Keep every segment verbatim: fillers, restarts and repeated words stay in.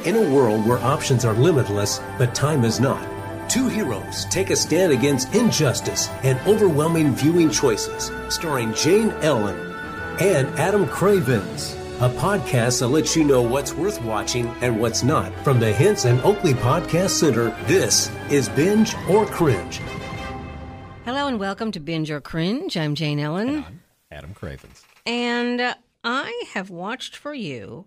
In a world where options are limitless, but time is not, two heroes take a stand against injustice and overwhelming viewing choices, starring Jane Ellen and Adam Cravens. A podcast that lets you know what's worth watching and what's not. From the Hints and Oakley Podcast Center, this is Binge or Cringe. Hello and welcome to Binge or Cringe. I'm Jane Ellen. And I'm Adam Cravens. And uh, I have watched for you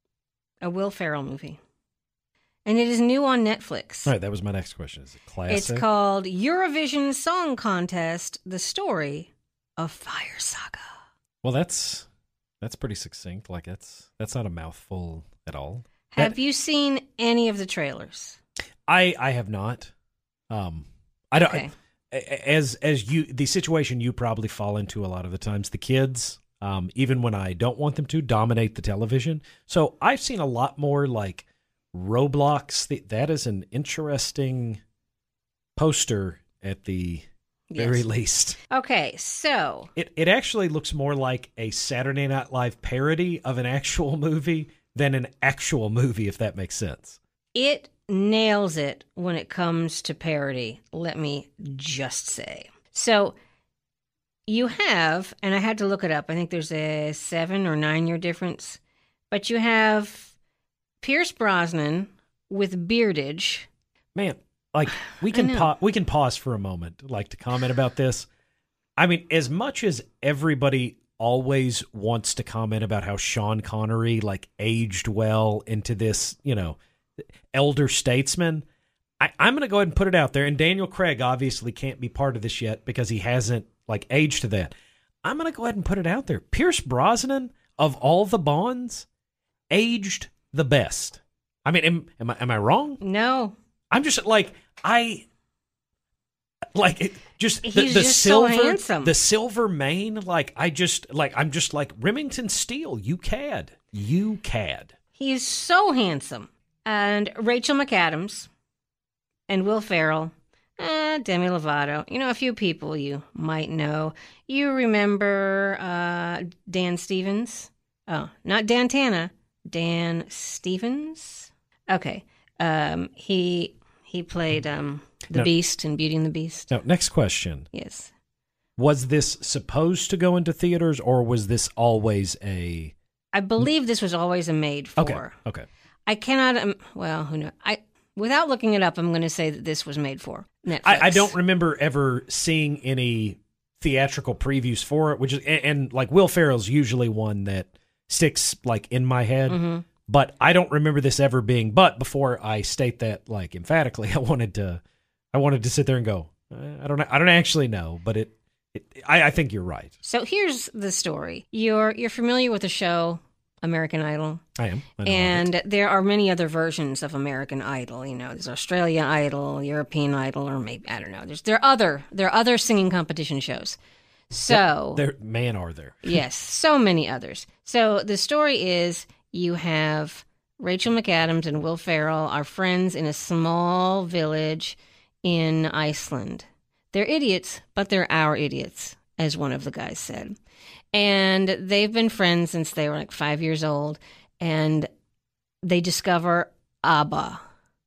a Will Ferrell movie. And it is new on Netflix. All right, that was my next question. Is it classic? It's called Eurovision Song Contest, The Story of Fire Saga. Well, that's that's pretty succinct. Like, that's that's not a mouthful at all. Have that, you seen any of the trailers? I I have not. Um, I don't. Okay. I, as as you, the situation you probably fall into a lot of the times, the kids, um, even when I don't want them to, dominate the television. So I've seen a lot more like Roblox. That is an interesting poster at the very Yes. least. Okay, so It it actually looks more like a Saturday Night Live parody of an actual movie than an actual movie, if that makes sense. it nails it when it comes to parody, let me just say. So you have, and I had to look it up, I think there's a seven or nine year difference, but you have Pierce Brosnan with beardage. Man, like we I can know. pa- we can pause for a moment, like to comment about this. I mean, as much as everybody always wants to comment about how Sean Connery like aged well into this, you know, elder statesman, I, I'm going to go ahead and put it out there. And Daniel Craig obviously can't be part of this yet because he hasn't like aged to that. I'm going to go ahead and put it out there. Pierce Brosnan, of all the Bonds, aged the best. I mean, am, am I am I wrong? No. I'm just like I like it, just the, He's the just so silver handsome. the silver mane. Like I just like I'm just like Remington Steele. You cad, you cad. He is so handsome. And Rachel McAdams and Will Ferrell, eh, Demi Lovato. You know, a few people you might know. You remember uh, Dan Stevens? Oh, not Dan Tana. Dan Stevens? Okay. Um, he he played um, the No. Beast in Beauty and the Beast. Now, next question: Yes. was this supposed to go into theaters, or was this always a I believe this was always a made for. okay? Okay. I cannot, um, well, who knows? I, without looking it up, I'm going to say that this was made for Netflix. I, I don't remember ever seeing any theatrical previews for it, which is and, and like Will Ferrell's usually one that sticks like in my head. Mm-hmm. But I don't remember this ever being. But before I state that like emphatically, I wanted to, I wanted to sit there and go. I don't, I don't actually know, but it, it I, I think you're right. So here's the story. You're you're familiar with the show American Idol, I am, I know and there are many other versions of American Idol. You know, there's Australia Idol, European Idol, or maybe I don't know. There's there are other there are other singing competition shows. So there, man, are there? yes, so many others. So the story is you have Rachel McAdams and Will Ferrell are friends in a small village in Iceland. They're idiots, but they're our idiots, as one of the guys said. And they've been friends since they were like five years old. And they discover ABBA.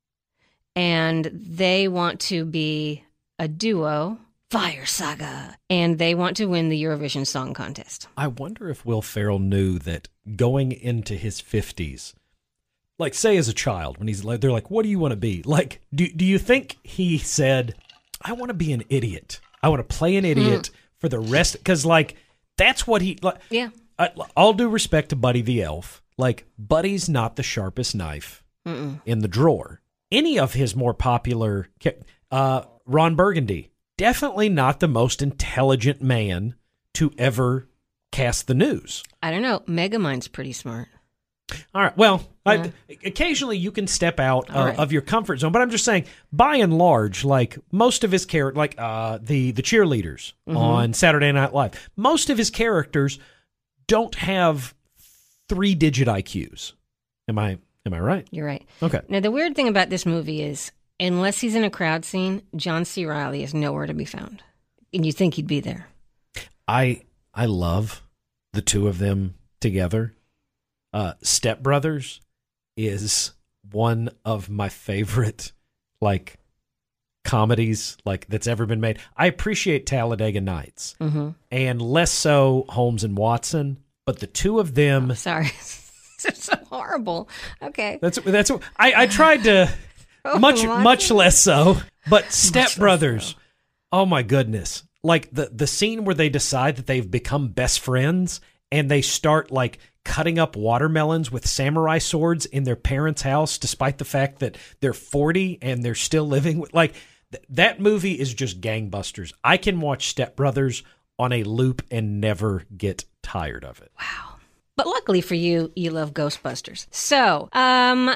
And they want to be a duo, Fire Saga. And they want to win the Eurovision Song Contest. I wonder if Will Ferrell knew that going into his fifties, like say as a child, when he's like, they're like, what do you want to be? Like, do, do you think he said, I want to be an idiot. I want to play an idiot mm. for the rest. Because like, that's what he, like, yeah. I, all due respect to Buddy the Elf, like Buddy's not the sharpest knife Mm-mm. in the drawer. Any of his more popular, uh, Ron Burgundy, definitely not the most intelligent man to ever cast the news. I don't know. Megamind's pretty smart. All right. Well, Yeah. I, occasionally you can step out uh, right. of your comfort zone, but I'm just saying, by and large, like most of his character, like uh, the the cheerleaders mm-hmm. on Saturday Night Live, most of his characters don't have three digit I Qs. Am I am I right? You're right. Okay. Now the weird thing about this movie is, unless he's in a crowd scene, John C. Reilly is nowhere to be found, and you think he'd be there. I I love the two of them together. Uh, Step Brothers is one of my favorite, like, comedies like that's ever been made. I appreciate Talladega Nights, Mm-hmm. and less so Holmes and Watson, but the two of them. Oh, sorry. It's so horrible. Okay. That's that's what I, I tried to Oh, much Watson? much less so, but Step less Brothers. so. Oh my goodness! Like the the scene where they decide that they've become best friends and they start like cutting up watermelons with samurai swords in their parents' house, despite the fact that they're forty and they're still living with like th- that movie is just gangbusters. I can watch Step Brothers on a loop and never get tired of it. Wow. But luckily for you, you love Ghostbusters. So, um,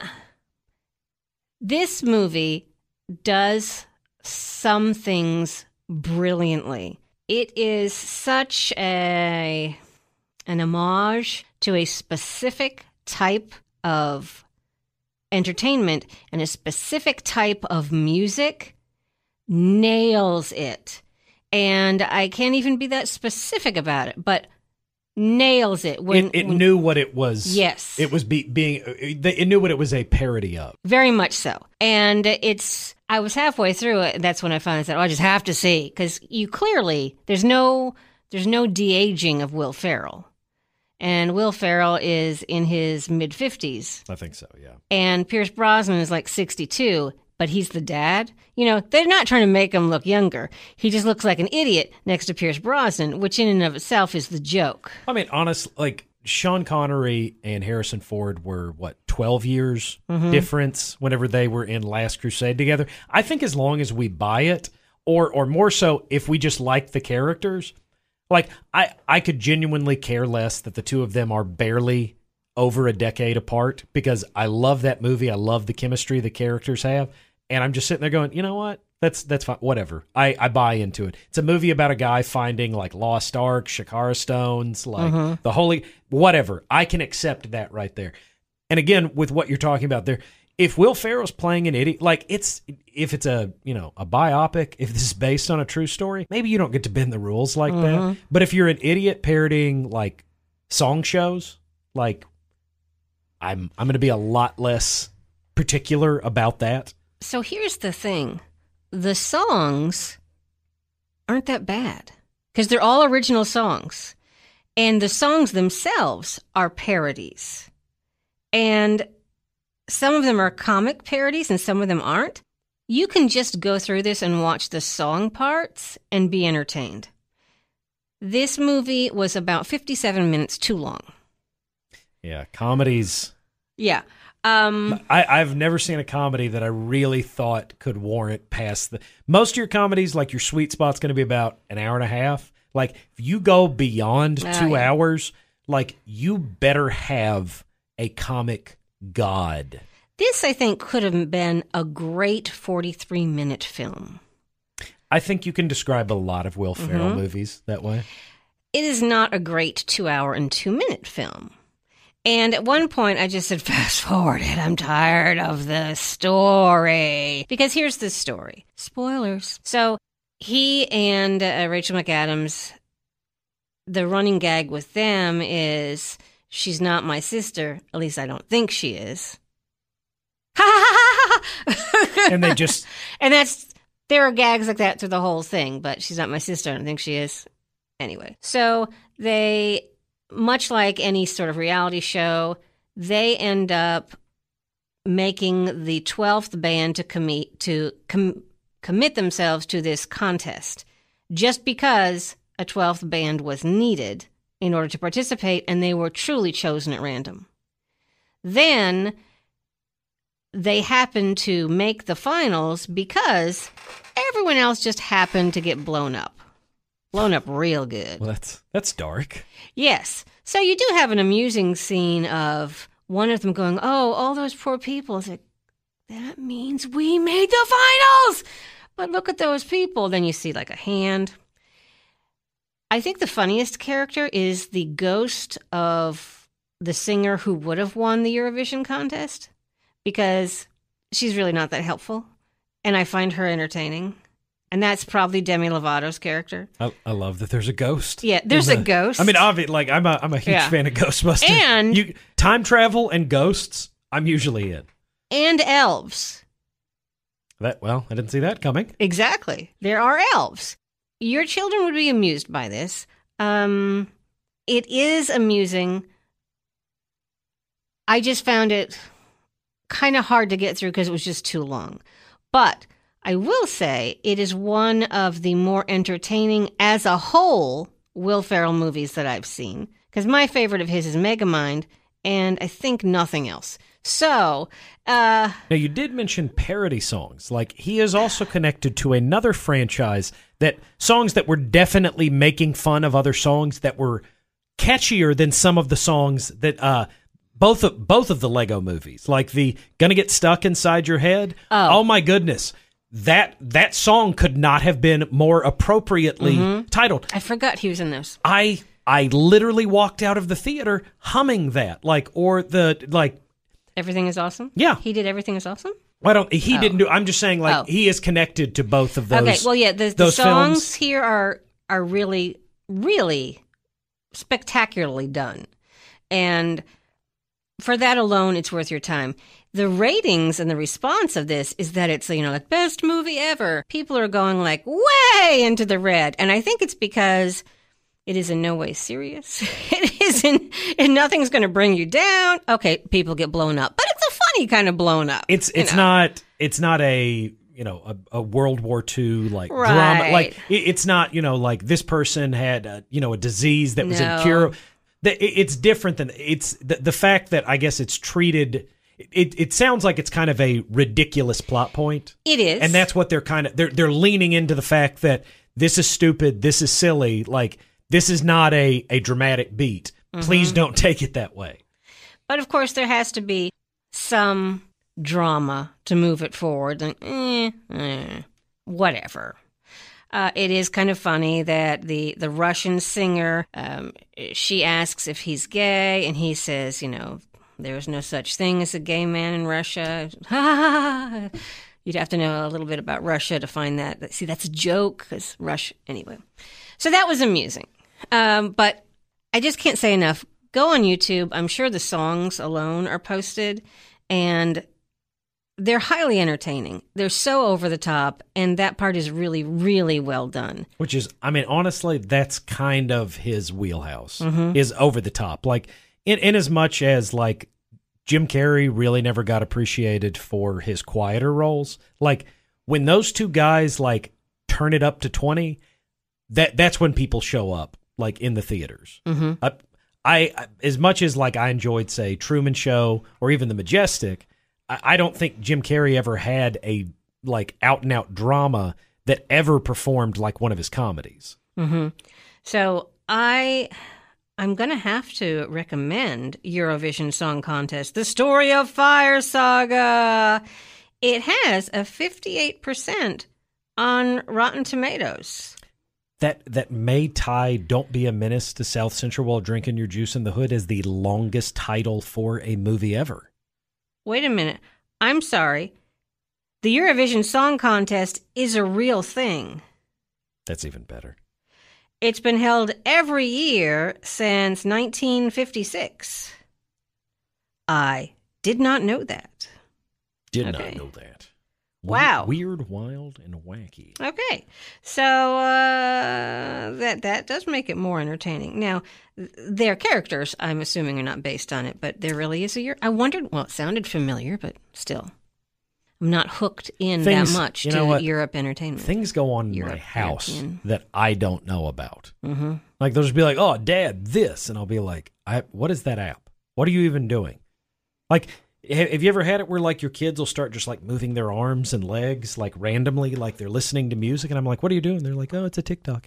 this movie does some things brilliantly. It is such a an homage to a specific type of entertainment and a specific type of music. Nails it. And I can't even be that specific about it, but nails it. When, it it when, knew what it was. Yes. It was be, being, it knew what it was a parody of. Very much so. And it's, I was halfway through it, and that's when I finally said, oh, I just have to see. Because you clearly, there's no, there's no de-aging of Will Ferrell. And Will Ferrell is in his mid-fifties. I think so, yeah. And Pierce Brosnan is like sixty-two, but he's the dad. You know, they're not trying to make him look younger. He just looks like an idiot next to Pierce Brosnan, which in and of itself is the joke. I mean, honestly, like, Sean Connery and Harrison Ford were, what, twelve years Mm-hmm. difference whenever they were in Last Crusade together. I think as long as we buy it, or or more so, if we just like the characters, like, I, I could genuinely care less that the two of them are barely over a decade apart, because I love that movie. I love the chemistry the characters have. And I'm just sitting there going, you know what? That's that's fine. Whatever. I, I buy into it. It's a movie about a guy finding like Lost Ark, Shakara stones, like Mm-hmm. the holy, whatever. I can accept that right there. And again, with what you're talking about there, if Will Ferrell's playing an idiot, like it's, if it's a, you know, a biopic, if this is based on a true story, maybe you don't get to bend the rules like Mm-hmm. that. But if you're an idiot parodying like song shows, like I'm, I'm going to be a lot less particular about that. So here's the thing. The songs aren't that bad because they're all original songs. And the songs themselves are parodies. And some of them are comic parodies and some of them aren't. You can just go through this and watch the song parts and be entertained. This movie was about fifty-seven minutes too long. Yeah, comedies. Yeah. Um, I, I've never seen a comedy that I really thought could warrant past the. Most of your comedies, like your sweet spot's going to be about an hour and a half. Like if you go beyond Oh, two yeah. hours, like you better have a comic god. this, I think, could have been a great forty-three minute film. I think you can describe a lot of Will Ferrell Mm-hmm. movies that way. It is not a great two hour and two minute film. And at one point, I just said, fast forward it. I'm tired of the story. Because here's the story. Spoilers. So he and uh, Rachel McAdams, the running gag with them is, she's not my sister. At least I don't think she is. And they just, And that's, there are gags like that through the whole thing, but she's not my sister. I don't think she is. Anyway, so they, much like any sort of reality show, they end up making the twelfth band to commit to com- commit themselves to this contest, just because a twelfth band was needed in order to participate, and they were truly chosen at random. Then they happened to make the finals because everyone else just happened to get blown up. Blown up real good. well, that's that's dark. Yes. So you do have an amusing scene of one of them going, oh, all those poor people. It's like, that means we made the finals. But look at those people. Then you see like a hand. I think the funniest character is the ghost of the singer who would have won the Eurovision contest, because she's really not that helpful. And I find her entertaining. And that's probably Demi Lovato's character. I, I love that there's a ghost. Yeah, there's in a the- ghost. I mean, obviously, like I'm a I'm a huge Yeah. fan of Ghostbusters. And- you, time travel and ghosts, I'm usually in. and elves. That well, I didn't see that coming. Exactly. There are elves. Your children would be amused by this. Um, it is amusing. I just found it kind of hard to get through because it was just too long. But I will say it is one of the more entertaining as a whole Will Ferrell movies that I've seen. Because my favorite of his is Megamind, and I think nothing else. So, uh... Now, you did mention parody songs. Like, he is also connected to another franchise that songs that were definitely making fun of other songs that were catchier than some of the songs that, uh... Both of, both of the Lego movies, like the Gonna Get Stuck Inside Your Head. Oh, oh my goodness. That that song could not have been more appropriately mm-hmm. titled. I forgot he was in those. I I literally walked out of the theater humming that. Like, or the, like... Everything is Awesome? Yeah. He did Everything is Awesome? I don't, he oh. didn't do, I'm just saying, like, oh. he is connected to both of those. Okay, well, yeah, the, the those songs films. here are are really, really spectacularly done. And... for that alone, it's worth your time. The ratings and the response of this is that it's, you know, like best movie ever. People are going like way into the red. And I think it's because it is in no way serious. It isn't, and nothing's going to bring you down. Okay, people get blown up, but it's a funny kind of blown up. It's, it's know? not, it's not a, you know, a, a World War Two like right. drama. Like it, it's not, you know, like this person had, a, you know, a disease that was no. incurable. It's different than it's the, the fact that I guess it's treated. It it sounds like it's kind of a ridiculous plot point. It is, and that's what they're kind of they're they're leaning into the fact that this is stupid, this is silly, like this is not a a dramatic beat. Mm-hmm. Please don't take it that way. But of course, there has to be some drama to move it forward. Like, eh, eh, whatever. Uh, it is kind of funny that the, the Russian singer, um, she asks if he's gay, and he says, you know, there's no such thing as a gay man in Russia. You'd have to know a little bit about Russia to find that. See, that's a joke, because Russia... Anyway. So that was amusing. Um, but I just can't say enough. Go on YouTube. I'm sure the songs alone are posted, and... they're highly entertaining. They're so over the top, and that part is really, really well done. Which is, I mean, honestly, that's kind of his wheelhouse, mm-hmm. is over the top. Like, in, in as much as, like, Jim Carrey really never got appreciated for his quieter roles. Like, when those two guys, like, turn it up to twenty, that that's when people show up, like, in the theaters. Mm-hmm. I, I, as much as, like, I enjoyed, say, Truman Show or even The Majestic, I don't think Jim Carrey ever had a like out and out drama that ever performed like one of his comedies. Mm-hmm. So I, I'm going to have to recommend Eurovision Song Contest, The Story of Fire Saga. It has a fifty-eight percent on Rotten Tomatoes. That that may tie Don't Be a Menace to South Central While Drinking Your Juice in the Hood as the longest title for a movie ever. Wait a minute. I'm sorry. The Eurovision Song Contest is a real thing. That's even better. It's been held every year since nineteen fifty-six. I did not know that. Did okay. not know that. Wow. Weird, wild, and wacky. Okay. So uh, that that does make it more entertaining. Now, their characters, I'm assuming, are not based on it, but there really is a year. I wondered, well, it sounded familiar, but still. I'm not hooked in Things, that much you to know what? Europe entertainment. Things go on in Europe, my house European. that I don't know about. Mm-hmm. Like, they'll just be like, oh, Dad, this. And I'll be like, I, what is that app? What are you even doing? Like... Have you ever had it where, like, your kids will start just, like, moving their arms and legs, like, randomly, like they're listening to music? And I'm like, what are you doing? They're like, oh, it's a TikTok.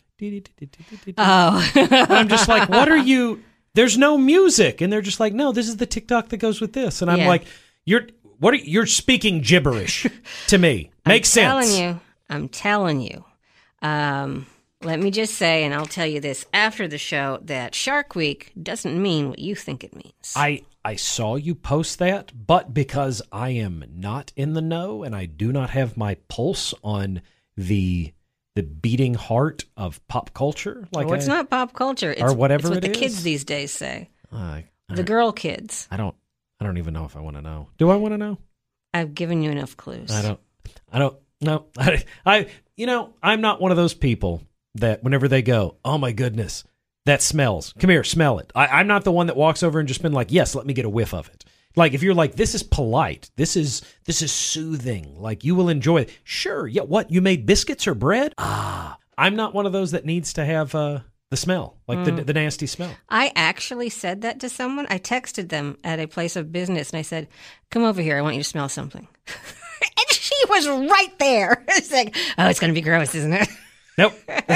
Oh. And I'm just like, what are you... There's no music. And they're just like, no, this is the TikTok that goes with this. And I'm yeah. like, you're what? Are, you're speaking gibberish to me. Makes I'm sense. I'm telling you. I'm telling you. Um, let me just say, and I'll tell you this after the show, that Shark Week doesn't mean what you think it means. I... I saw you post that, but because I am not in the know and I do not have my pulse on the the beating heart of pop culture, like well, it's I, not pop culture, it's, or whatever it's what it the is. kids these days say. Uh, the girl kids. I don't. I don't even know if I want to know. Do I want to know? I've given you enough clues. I don't, I don't, no. I, I, you know, I'm not one of those people that whenever they go, oh my goodness, that smells. Come here, smell it. I, I'm not the one that walks over and just been like, yes, let me get a whiff of it. Like, if you're like, this is polite, this is this is soothing, like, you will enjoy it. Sure, yeah, what, you made biscuits or bread? Ah, I'm not one of those that needs to have uh, the smell, like mm. the the nasty smell. I actually said that to someone. I texted them at a place of business, and I said, come over here, I want you to smell something. And she was right there. It's like, oh, it's going to be gross, isn't it? Nope.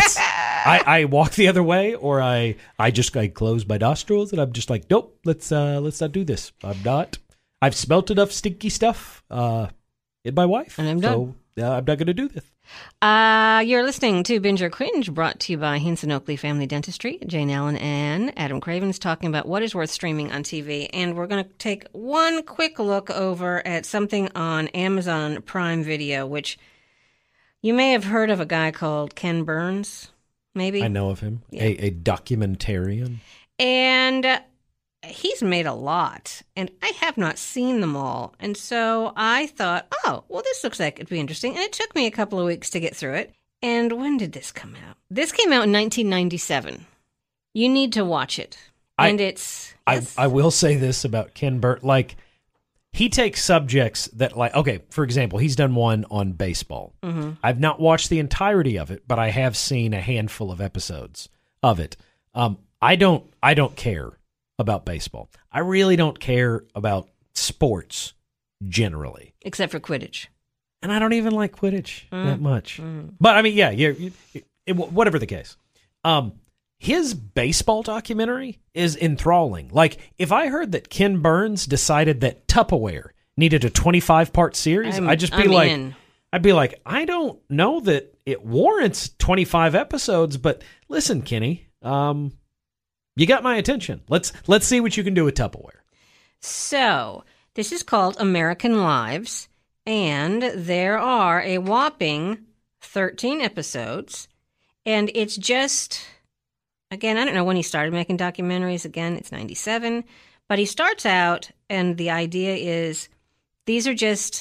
I, I walk the other way, or I I just I close my nostrils, and I'm just like, nope, let's uh let's not do this. I'm not. I've smelt enough stinky stuff uh in my wife, and I'm done. So uh, I'm not going to do this. Uh, you're listening to Binge or Cringe, brought to you by Hinson Oakley Family Dentistry. Jane Allen and Adam Cravens talking about what is worth streaming on T V, and we're going to take one quick look over at something on Amazon Prime Video, which. You may have heard of a guy called Ken Burns, maybe? I know of him, yeah. a, a documentarian. And uh, he's made a lot, and I have not seen them all. And so I thought, oh, well, this looks like it'd be interesting. And it took me a couple of weeks to get through it. And when did this come out? This came out in nineteen ninety-seven. You need to watch it. And I, it's... Yes. I, I will say this about Ken Burns, like... He takes subjects that, like, okay, for example, he's done one on baseball. Mm-hmm. I've not watched the entirety of it, but I have seen a handful of episodes of it. Um, I don't, I don't care about baseball. I really don't care about sports generally, except for Quidditch. And I don't even like Quidditch mm. that much. Mm. But I mean, yeah, yeah, it, it, whatever the case. Um, his baseball documentary is enthralling. Like, if I heard that Ken Burns decided that Tupperware needed a twenty-five part series, I'm, I'd just be I'm like, in. I'd be like, I don't know that it warrants twenty-five episodes, but listen, Kenny, um, you got my attention. Let's let's see what you can do with Tupperware. So, this is called American Lives, and there are a whopping thirteen episodes, and it's just... Again, I don't know when he started making documentaries. Again, it's ninety-seven. But he starts out, and the idea is these are just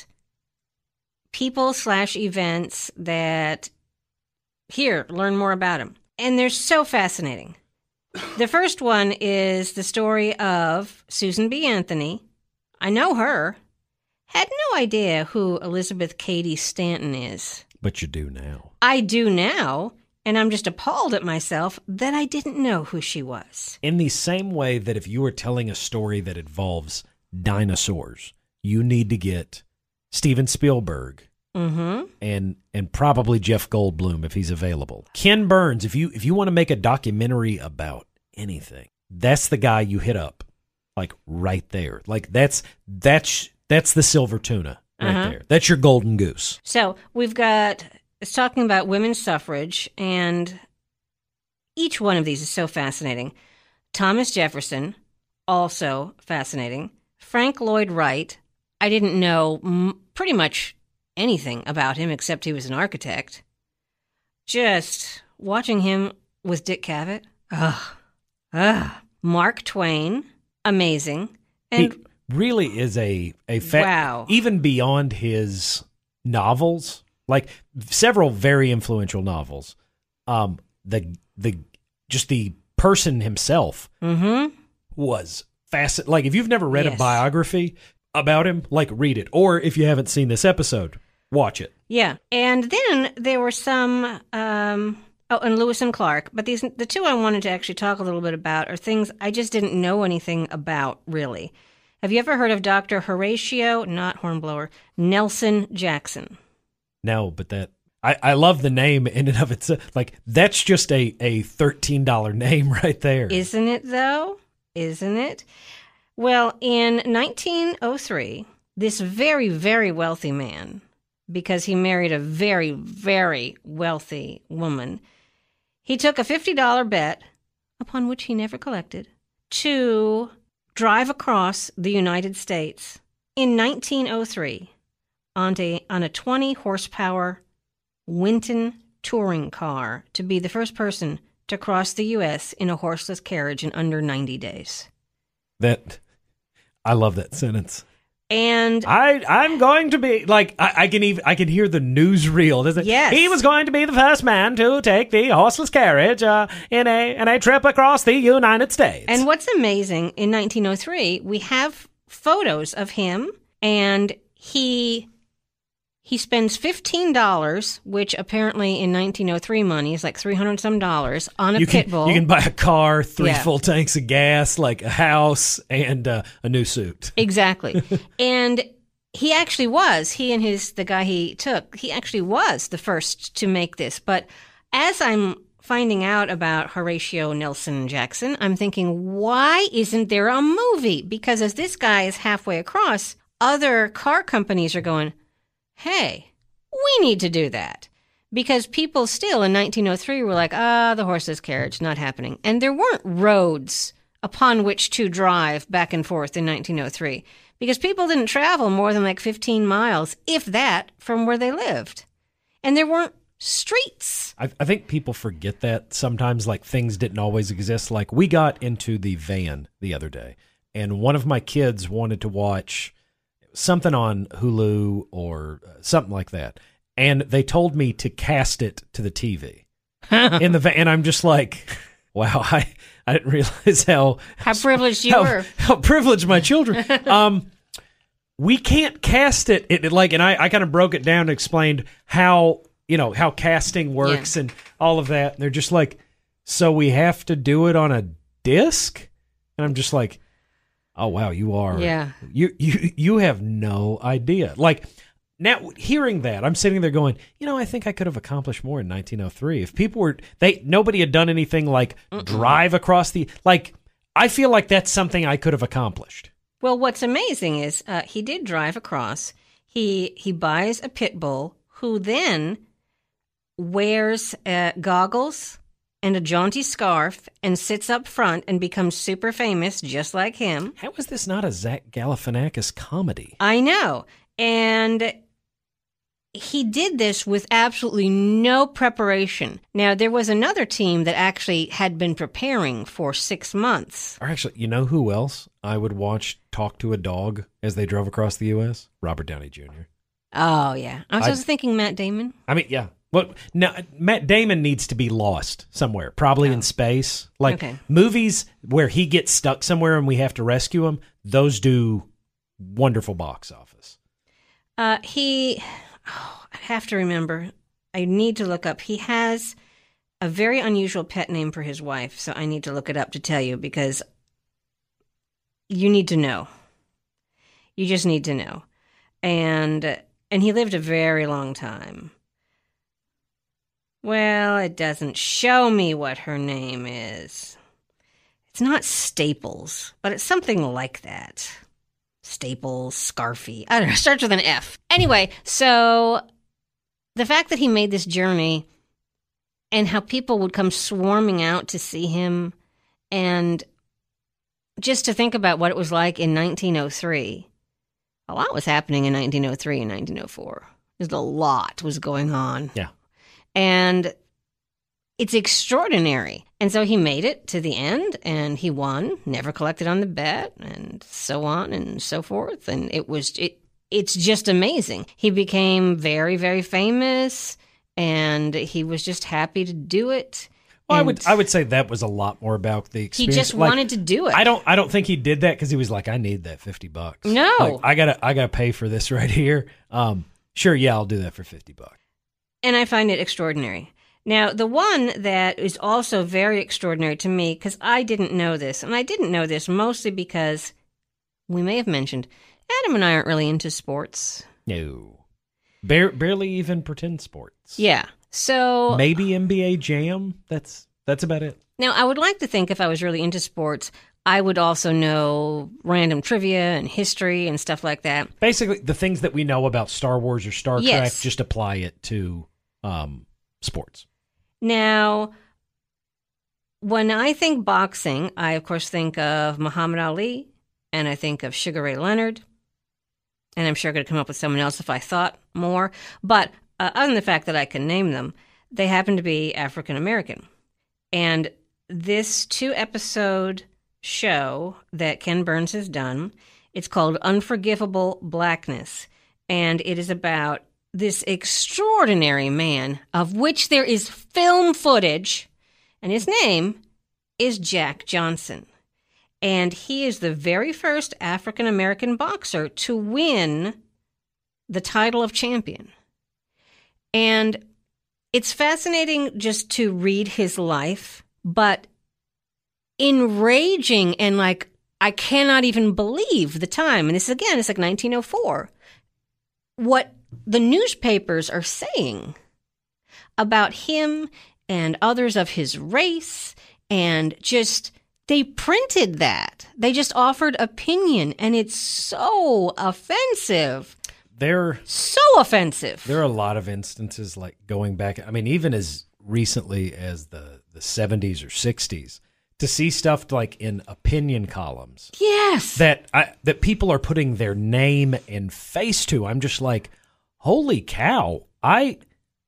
people slash events that, here, learn more about them. And they're so fascinating. The first one is the story of Susan B. Anthony. I know her. Had no idea who Elizabeth Cady Stanton is. But you do now. I do now. And I'm just appalled at myself that I didn't know who she was. In the same way that if you were telling a story that involves dinosaurs, you need to get Steven Spielberg mm-hmm. and and probably Jeff Goldblum if he's available. Ken Burns, if you if you want to make a documentary about anything, that's the guy you hit up, like right there. Like that's that's that's the silver tuna right uh-huh. there. That's your golden goose. So we've got. It's talking about women's suffrage, and each one of these is so fascinating. Thomas Jefferson, also fascinating. Frank Lloyd Wright, I didn't know m- pretty much anything about him except he was an architect. Just watching him with Dick Cavett. Ugh. Ugh. Mark Twain, amazing. And he really is a, a fa- wow. Even beyond his novels... Like several very influential novels, um, the the just the person himself mm-hmm. was fascinating. Like if you've never read yes. a biography about him, like read it, or if you haven't seen this episode, watch it. Yeah, and then there were some. Um, oh, and Lewis and Clark. But these the two I wanted to actually talk a little bit about are things I just didn't know anything about. Really, have you ever heard of Doctor Horatio, not Hornblower, Nelson Jackson? No, but that I, I love the name in and of itself. Like that's just a, a thirteen dollar name right there. Isn't it though? Isn't it? Well, in nineteen oh three, this very, very wealthy man, because he married a very, very wealthy woman, he took a fifty dollar bet, upon which he never collected, to drive across the United States in nineteen oh three. On a, on a twenty horsepower Winton touring car to be the first person to cross the U S in a horseless carriage in under ninety days. That I love that sentence. And I, I'm going to be like I, I can even I can hear the newsreel. Doesn't it? Yes. He was going to be the first man to take the horseless carriage uh, in a in a trip across the United States. And what's amazing, in nineteen oh three, we have photos of him, and he he spends fifteen dollars, which apparently in nineteen oh three money is like three hundred some dollars, on a you pit can, bull. You can buy a car, three Yeah. full tanks of gas, like a house, and uh, a new suit. Exactly. And he actually was, he and his the guy he took, he actually was the first to make this. But as I'm finding out about Horatio Nelson Jackson, I'm thinking, why isn't there a movie? Because as this guy is halfway across, other car companies are going, hey, we need to do that. Because people still in nineteen oh three were like, ah, the horseless carriage, not happening. And there weren't roads upon which to drive back and forth in nineteen oh three. Because people didn't travel more than like fifteen miles, if that, from where they lived. And there weren't streets. I, I think people forget that sometimes, like, things didn't always exist. Like, we got into the van the other day, and one of my kids wanted to watch something on Hulu or something like that. And they told me to cast it to the T V in the van. And I'm just like, wow, I, I didn't realize how, How privileged you how, were. how privileged my children. Um, we can't cast it. It, it like, and I, I kind of broke it down and explained how, you know, how casting works Yeah. and all of that. And they're just like, so we have to do it on a disc? And I'm just like, oh, wow, you are. Yeah. You, you, you have no idea. Like, now hearing that, I'm sitting there going, you know, I think I could have accomplished more in nineteen oh three. If people were, they, nobody had done anything like Mm-mm. drive across the, like, I feel like that's something I could have accomplished. Well, what's amazing is uh, he did drive across. He he buys a pit bull who then wears uh, goggles and a jaunty scarf and sits up front and becomes super famous just like him. How is this not a Zach Galifianakis comedy? I know. And he did this with absolutely no preparation. Now, there was another team that actually had been preparing for six months. Or actually, you know who else I would watch talk to a dog as they drove across the U S? Robert Downey Junior Oh, yeah. I was I- just thinking Matt Damon. I mean, yeah. Well, now Matt Damon needs to be lost somewhere, probably Oh. in space. Like Okay. movies where he gets stuck somewhere and we have to rescue him, those do wonderful box office. Uh, he, oh, I have to remember. I need to look up. He has a very unusual pet name for his wife, so I need to look it up to tell you because you need to know. You just need to know. And and he lived a very long time. Well, it doesn't show me what her name is. It's not Staples, but it's something like that. Staples, Scarfy. I don't know. It starts with an F. Anyway, so the fact that he made this journey and how people would come swarming out to see him, and just to think about what it was like in nineteen oh three. A lot was happening in nineteen oh three and nineteen oh four. There's a lot was going on. Yeah. And it's extraordinary. And so he made it to the end, and he won, never collected on the bet, and so on and so forth. And it was it. It's just amazing. He became very, very famous, and he was just happy to do it. Well, I And would I would say that was a lot more about the He experience. just Like, wanted to do it. I don't I don't think he did that because he was like, I need that fifty bucks. No. Like, I gotta I gotta pay for this right here. Um, sure, yeah, I'll do that for fifty bucks. And I find it extraordinary. Now, the one that is also very extraordinary to me, because I didn't know this, and I didn't know this mostly because we may have mentioned Adam and I aren't really into sports. No, Bare, barely even pretend sports. Yeah. So Maybe N B A Jam. That's that's about it. now I would like to think if I was really into sports, I would also know random trivia and history and stuff like that. Basically, the things that we know about Star Wars or Star Trek, Yes. just apply it to um, sports. Now, when I think boxing, I of course think of Muhammad Ali, and I think of Sugar Ray Leonard, and I'm sure I could come up with someone else if I thought more. But uh, other than the fact that I can name them, they happen to be African American. And this two-episode show that Ken Burns has done It's called Unforgivable Blackness, and it is about this extraordinary man of which there is film footage, and his name is Jack Johnson. And he is the very first African-American boxer to win the title of champion. And it's fascinating just to read his life, but enraging and like, I cannot even believe the time. And this, again, it's like nineteen oh four. What the newspapers are saying about him and others of his race, and just, they printed that. They just offered opinion, and it's so offensive. There, so offensive. There are a lot of instances, like going back, I mean, even as recently as the, the seventies or sixties, to see stuff like in opinion columns. Yes. That I, that people are putting their name and face to. I'm just like, holy cow. I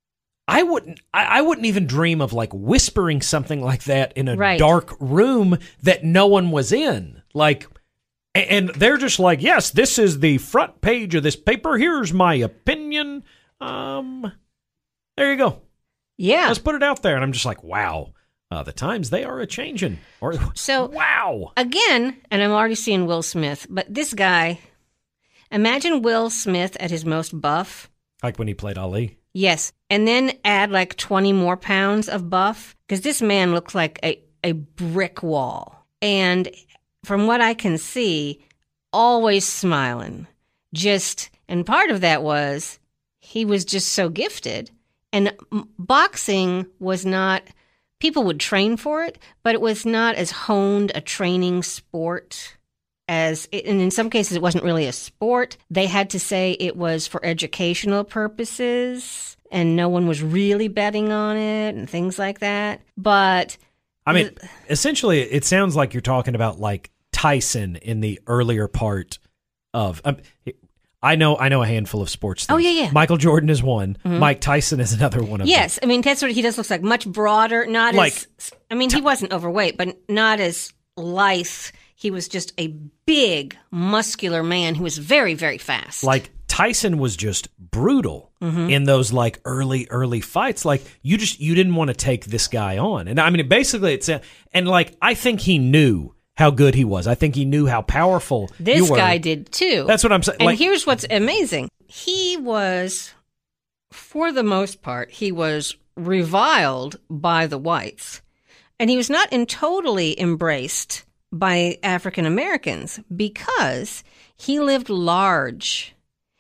I wouldn't I, I wouldn't even dream of like whispering something like that in a right. dark room that no one was in. Like, and they're just like, yes, this is the front page of this paper. Here's my opinion. Um, there you go. Yeah. Let's put it out there. And I'm just like, wow. Uh, the times, they are a-changing. Or, so, wow. Again, and I'm already seeing Will Smith, but this guy, imagine Will Smith at his most buff. Like when he played Ali? Yes. And then add like twenty more pounds of buff, because this man looks like a, a brick wall. And from what I can see, always smiling. Just, and part of that was he was just so gifted. And boxing was not... People would train for it, but it was not as honed a training sport as, and in some cases it wasn't really a sport. They had to say it was for educational purposes, and no one was really betting on it and things like that. But I mean, th- essentially, it sounds like you're talking about like Tyson in the earlier part of. Um, I know, I know a handful of sports things. Oh, yeah, yeah. Michael Jordan is one. Mm-hmm. Mike Tyson is another one of yes, them. I mean, that's what he does look like. Much broader, not like, as... I mean, he wasn't overweight, but not as lithe. He was just a big, muscular man who was very, very fast. Like, Tyson was just brutal mm-hmm. in those, like, early, early fights. Like, you just, you didn't want to take this guy on. And, I mean, basically, it's... A, and, like, I think he knew how good he was. I think he knew how powerful this you were. guy did too. That's what I'm saying. And like, here's what's amazing. He was, for the most part, he was reviled by the whites. And he was not in totally embraced by African Americans because he lived large.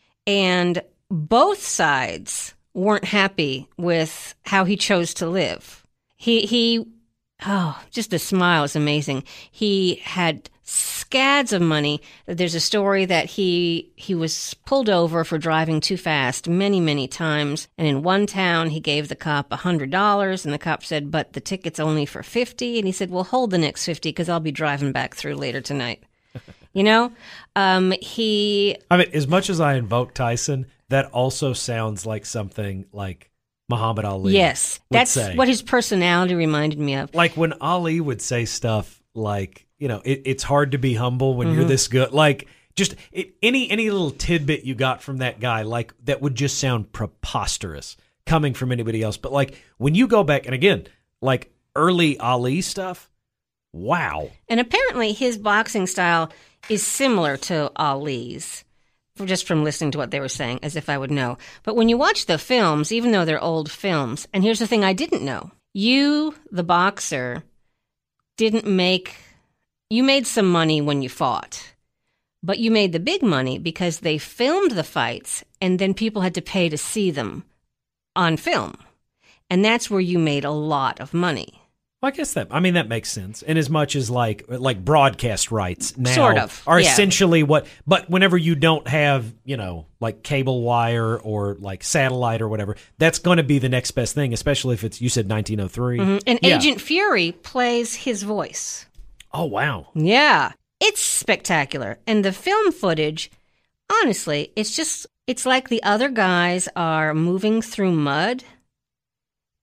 And both sides weren't happy with how he chose to live. He he Oh, just the smile is amazing. He had scads of money. There's a story that he he was pulled over for driving too fast many, many times. And in one town, he gave the cop one hundred dollars, and the cop said, but the ticket's only for fifty dollars. And he said, well, hold the next fifty because I'll be driving back through later tonight. You know? Um, he... I mean, as much as I invoke Tyson, that also sounds like something like Muhammad Ali. Yes, that's say. What his personality reminded me of. Like when Ali would say stuff like, you know, it, it's hard to be humble when mm-hmm. you're this good. Like just it, any any little tidbit you got from that guy, like that would just sound preposterous coming from anybody else. But like when you go back, and again, like early Ali stuff, wow. And apparently his boxing style is similar to Ali's. Just from listening to what they were saying, as if I would know. But when you watch the films, even though they're old films, and here's the thing I didn't know. You, the boxer, didn't make... You made some money when you fought. But you made the big money because they filmed the fights, and then people had to pay to see them on film. And that's where you made a lot of money. Well, I guess that, I mean, that makes sense. In as much as like, like broadcast rights now sort of, are yeah. essentially what, but whenever you don't have, you know, like cable wire or like satellite or whatever, that's going to be the next best thing, especially if it's, you said nineteen oh three. Mm-hmm. And yeah. Agent Fury plays his voice. Oh, wow. Yeah. It's spectacular. And the film footage, honestly, it's just, it's like the other guys are moving through mud.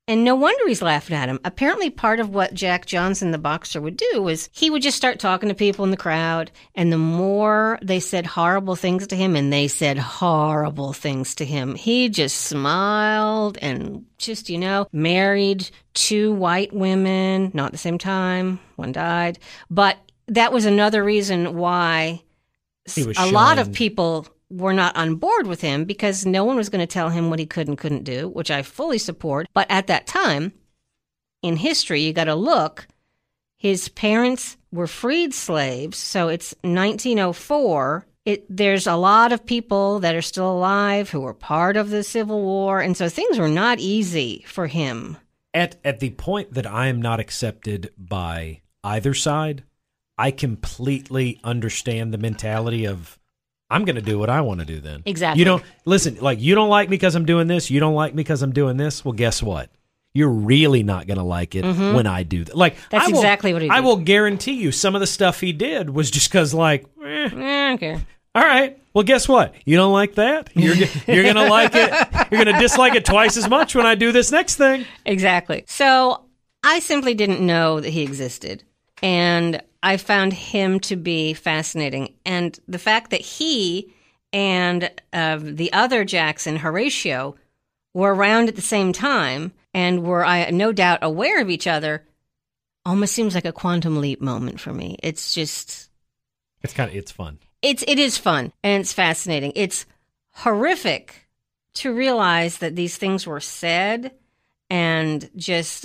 And no wonder he's laughing at him. Apparently part of what Jack Johnson, the boxer, would do was he would just start talking to people in the crowd, and the more they said horrible things to him, and they said horrible things to him, he just smiled and just, you know, married two white women, not at the same time, one died. But that was another reason why He was a lot of shunned. people were not on board with him, because no one was going to tell him what he could and couldn't do, which I fully support. But at that time, in history, you got to look, his parents were freed slaves, so it's nineteen oh four. It, there's a lot of people that are still alive who were part of the Civil War, and so things were not easy for him. At at the point that I am not accepted by either side, I completely understand the mentality of, I'm going to do what I want to do then. Exactly. You don't, listen, like, you don't like me because I'm doing this, you don't like me because I'm doing this, well, guess what? You're really not going to like it Mm-hmm. when I do that. Like, That's I will, exactly what he I did. will guarantee you some of the stuff he did was just because, like, eh, Eh, I don't care. all right, well, guess what? You don't like that? You're, g- you're going to like it. You're going to dislike it twice as much when I do this next thing. Exactly. So I simply didn't know that he existed. And I found him to be fascinating. And the fact that he and uh, the other Jackson, Horatio, were around at the same time and were, I no doubt, aware of each other, almost seems like a quantum leap moment for me. It's just... It's kind of, it's fun. It's it is fun and it's fascinating. It's horrific to realize that these things were said and just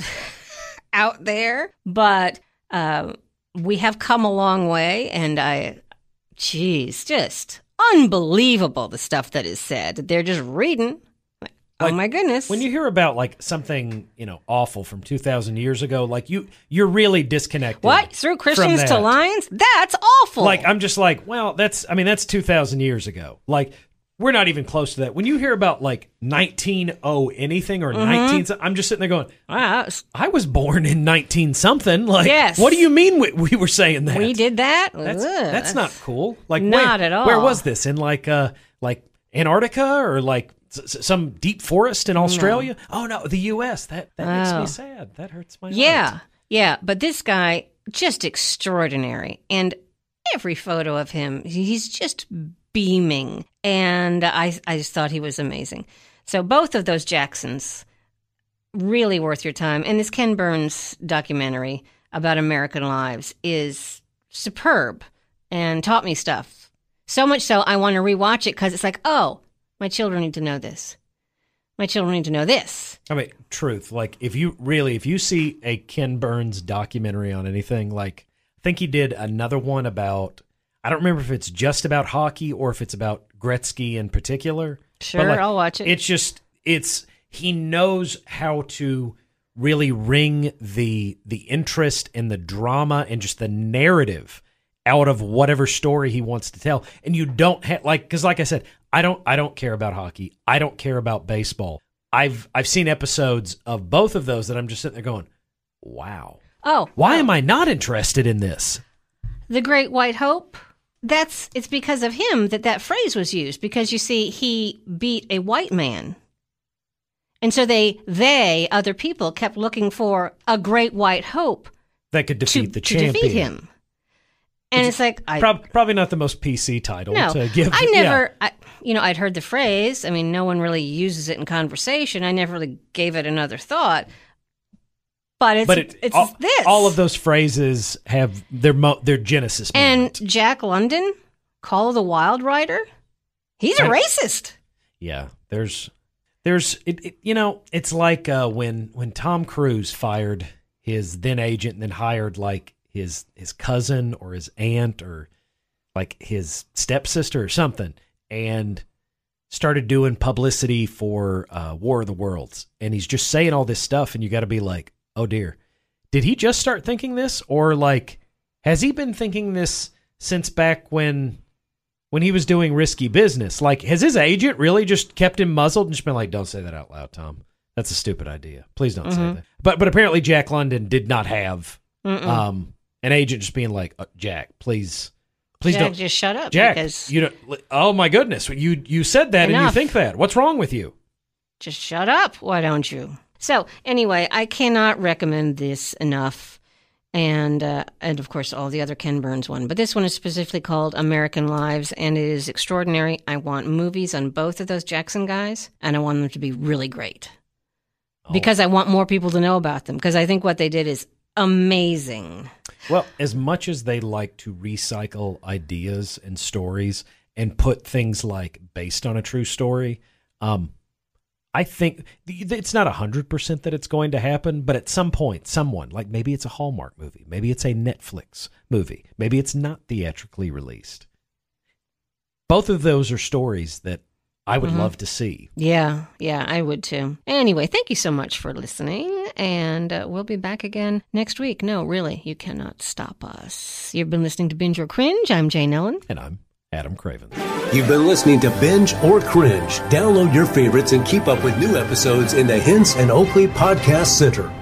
out there, but uh, we have come a long way, and I, geez, just unbelievable the stuff that is said. They're just reading. Oh Like, my goodness! When you hear about like something, you know, awful from two thousand years ago, like you, you're really disconnected. what through from Christians to that. lions? That's awful. Like, I'm just like, well, that's, I mean, that's two thousand years ago. Like, we're not even close to that. When you hear about like nineteen oh anything or Mm-hmm. nineteen, I'm just sitting there going, wow, it's- I was born in nineteen something. Like, Yes. what do you mean we, we were saying that? we did that. That's, Ugh, that's not cool. Like, Not where, at all. Where was this? In like, uh, like Antarctica or like s- s- some deep forest in Australia? Oh no, the U S. That that makes Oh. me sad. That hurts my Yeah, heart. yeah. But this guy, just extraordinary. And every photo of him, he's just beaming. And I, I just thought he was amazing. So both of those Jacksons, really worth your time. And this Ken Burns documentary about American lives is superb and taught me stuff. So much so I want to rewatch it because it's like, oh, my children need to know this. My children need to know this. I mean, truth. Like, if you really, if you see a Ken Burns documentary on anything, like, I think he did another one about, I don't remember if it's just about hockey or if it's about Gretzky in particular. Sure, But, like, I'll watch it. It's just, it's, he knows how to really wring the the interest and the drama and just the narrative out of whatever story he wants to tell. And you don't have, like, because like I said, I don't I don't care about hockey. I don't care about baseball. I've I've seen episodes of both of those that I'm just sitting there going, wow. Oh, Why am I not interested in this? the Great White Hope? That's it's because of him that that phrase was used. Because you see, he beat a white man, and so they they other people kept looking for a Great White Hope That could to, defeat the to champion. defeat him. And it's like I Prob- probably not the most P C title no, to give. I yeah. never, I, you know, I'd heard the phrase. I mean, no one really uses it in conversation. I never really gave it another thought. But it's But it, it's all, this. all of those phrases have their mo- their genesis And moment. Jack London, Call of the Wild Rider, he's a I- racist. Yeah, there's there's it, it you know, it's like uh, when when Tom Cruise fired his then agent and then hired like his his cousin or his aunt or like his stepsister or something and started doing publicity for uh, War of the Worlds, and he's just saying all this stuff, and you got to be like, oh dear, did he just start thinking this, or like has he been thinking this since back when when he was doing Risky Business? Like, has his agent really just kept him muzzled and just been like, don't say that out loud, Tom. That's a stupid idea. Please don't Mm-hmm. say that. But but apparently Jack London did not have Mm-mm. um, an agent just being like, uh, Jack, please, please Jack, don't. just shut up. Jack, because you don't. Oh my goodness, you you said that and you Enough. think that. What's wrong with you? just shut up. Why don't you? So anyway, I cannot recommend this enough. And, uh, and of course, all the other Ken Burns one. But this one is specifically called American Lives, and it is extraordinary. I want movies on both of those Jackson guys, and I want them to be really great. Oh. Because I want more people to know about them, because I think what they did is amazing. Well, as much as they like to recycle ideas and stories and put things like based on a true story, um, I think it's not one hundred percent that it's going to happen, but at some point, someone, like maybe it's a Hallmark movie, maybe it's a Netflix movie, maybe it's not theatrically released. Both of those are stories that I would mm-hmm. love to see. Yeah, yeah, I would too. Anyway, thank you so much for listening, and uh, we'll be back again next week. No, really, you cannot stop us. You've been listening to Binge or Cringe. I'm Jane Ellen. And I'm Adam Craven. You've been listening to Binge or Cringe. Download your favorites and keep up with new episodes in the Hints and Oakley Podcast Center.